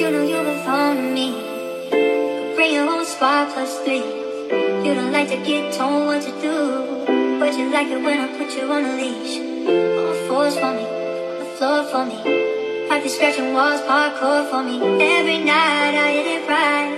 You know you belong to me. Bring your own spot +3. You don't like to get told what to do, but you like it when I put you on a leash. On the floors for me, on the floor for me. Practice scratching walls, parkour for me. Every night I hit it right.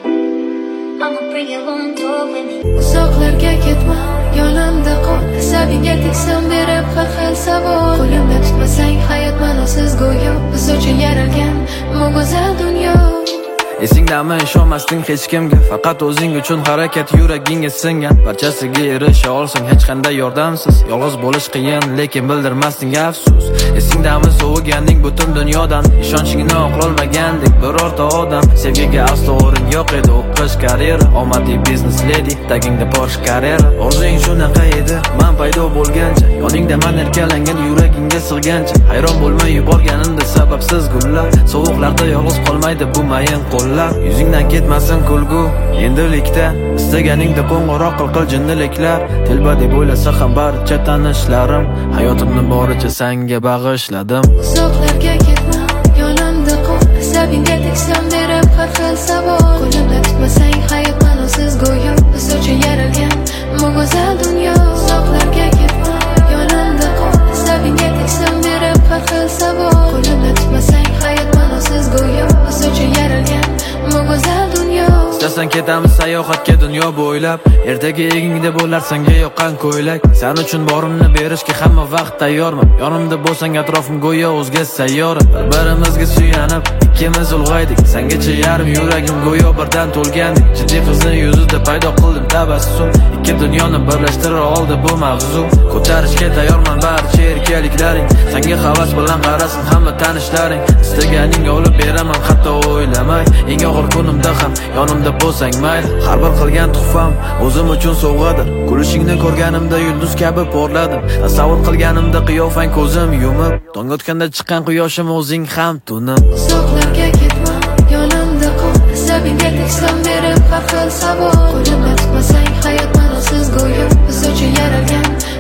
I'ma bring you on tour with me. Uzoqlarga ketma, yonimda qol. Asabingga teksam berib har xil savol. Qo'limda tutmasang hayot ma'nosiz go'yo. Biz uchun yaralgan bu go'zal dunyo. Esingdami ishonmasding hech kimga, faqat o'zing uchun harakat yuragingga singan. Barchasiga erisha olsang hech qanday yordamsiz. Yolg'iz bo'lish qiyin, lekin bildirmasding afsus. Esingdami soviganing butun dunyodan, ishonchingni oqlolmagandek birorta odam. Sevgiga aslo o'rin yo'q edi, o'qish karyera, omadiy biznes lady, tagingda Porsche Carrera. Orzung shunaqa edi, men paydo bo'lgancha, yoningda men erkalangan yuragingga sig'gancha. Hayron bo'lmay yuborganimda sababsiz gullar, sovuqlarda yolg'iz qolmaydi bu mayin qo'l. Yuzingdan ketmasin kulgu endilikda, istaganingda qo'ng'iroq qil jinniliklar. Telba deb o'ylasa ham barcha tanishlarim, hayotimni boricha senga bag'ishladim. Uzoqlarga ketma, yonimda qol. Asabingga teksam berib har xil savol. Qo'limda tutmasang hayot ma'nosiz go'yo. Biz uchun yaralgan bu go'zal dunyo. Uzoqlarga ketma, yonimda qol. Asabingga teksam berib har xil savol. Qo'limda tutmasang hayot ma'nosiz go'yo. Biz uchun yaralgan bu go'zal dunyo. Istasan ketamiz sayohatga dunyo bo'ylab. Ertaga egingda bo'lar senga yoqqan ko'ylak. Sen uchun borimni berishga hamma vaqt tayyorman. Yonimda bo'lsang atrofim go'yo o'zga sayyora. Bir-birimizga suyanib ikkimiz ulg'aydik. Sengacha yarim yuragim go'yo birdan to'lgandek. Jiddiy qizning yuzida paydo qildim tabassum. Ikki dunyoni birlashtira oldi bu mavzu. Ko'tarishga tayyorman barcha erkaliklaring. Senga havas bilan qarasin hamma tanishlaring. Istaganingga olib beraman hatto o'ylamay. Eng og'ir kunimda ham yonimda bo'lsang mayli. Har bir qilgan tuhfam o'zim uchun sovg'adir. Kulishingni ko'rganimda yulduz kabi porladim. Tasavvur qilganimda qiyofang ko'zim yumib, tong otganda chiqqan quyoshim o'zing ham tunim. Uzoqlarga ketma, yonimda qol. Asabingga teksam berib har xil savol. Qo'limda tutmasang hayot ma'nosiz go'yo. Biz uchun yaralgan